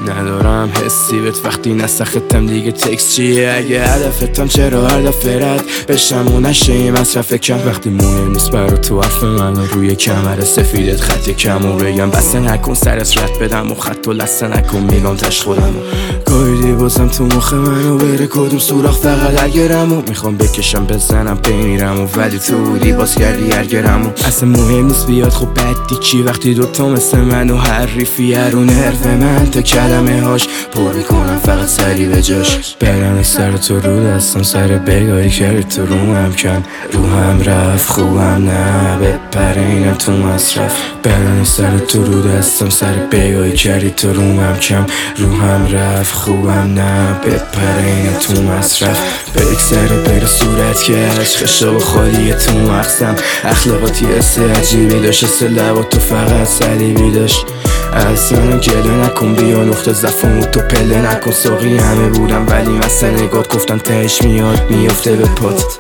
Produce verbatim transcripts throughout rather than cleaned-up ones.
ندارم حسی بهت وقتی نسختم دیگه تکس چیه؟ اگه هدفتم چرا هر دفعه رد بشم و نشه یه مصرف کم وقتی مهم نیست برا تو حرف من روی کمر سفیدت خط کم و بگم بسته نکن سرت رد بدم و خط و لسته نکن میگم تش خودم گاهی بازم تو مخ منو بره کدوم سوراخ فقط اگرم و میخوام بکشم بزنم بمیرم و ولی تو بودی باز کردی ارگرم و اصلا مهم نیست بیاد خب بدی کی وقتی دوتا مثل منو حریفی رو نرف من تا کلمه هاش پر میکنم فقط سری به جاش برن سر تو رو دستم سر بگاهی کردی تو روم کم روحم رفت خوبم نه بپره اینم تو مصرف برن سر تو رو دستم سر بگاهی کردی تو روم کم روحم رفت خوبم نه بپره اینم تو مصرف بریک سر بره صورت که عشقشا و خالیه تو مغزم اخلاقاتی حس عجیبی داشت اصل لبات تو فقط صلیبی داشت اصلا گله نکن بیا نقطه زفم تو پله نکن ساقی همه بودم ولی مثل نگات گفتم تهش میاد میافته به پات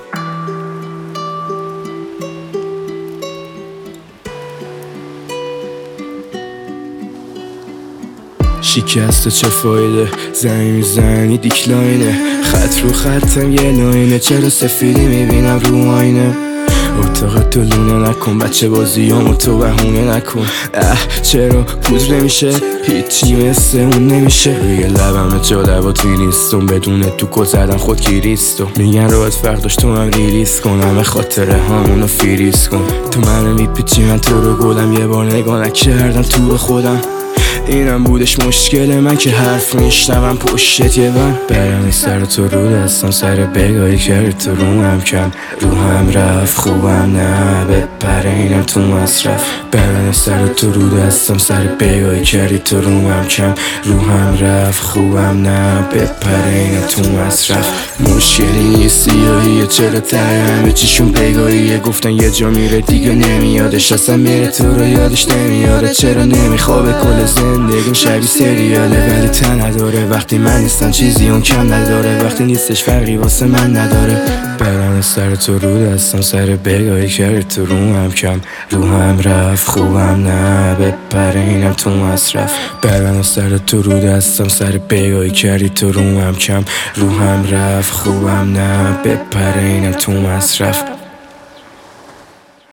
شکسته چه فایده زنی میزنی دیکلاینه خط رو خطم یه لاینه چرا سفیدی میبینم رو آینه اتاق تو لونه نکن بچه بازیامو تو بهونه نکن اه چرا پودر نمیشه هیچی مثل اون نمیشه روی لبم جا لبات میریستم بدون تو گذردن خود گیریستم میگن روات فرق داشت تو هم ریلیز کن همه خاطره همونو فریز کن تو منو میپیچی من تو رو گلم یه بار نگاه نکردم تو به خودم اینم بودش مشکل من که حرف میشنوم پشت یه من برم سر تو رو دستم سر بگاهی کردی تو روم کم روحم رفت خوبم نه بپره اینم تو مصرف برم سر تو رو دستم سر بگاهی کردی تو روم کم روحم رفت خوبم نه بپره اینم تو مصرف مشکلی یه سیاهیه چرا ته همه چیشون بگاهیه گفتن یه جا میره دیگه نمیادش اصلا میره تو رو یادش نمیاره چرا نمیخوابه کل زندگیم شبیه سریاله ولی تن نداره وقتی من نیستم چیزی اون کم نداره وقتی نیستش فرقی واسه من نداره برم سر تو رو دستم سر بگاهی کردی تو روم کم روحم رفت خوبم نه بپره اینم تو مصرف برم سر تو رو دستم سر بگاهی کردی تو روم کم روحم رفت خوبم نه بپره اینم تو مصرف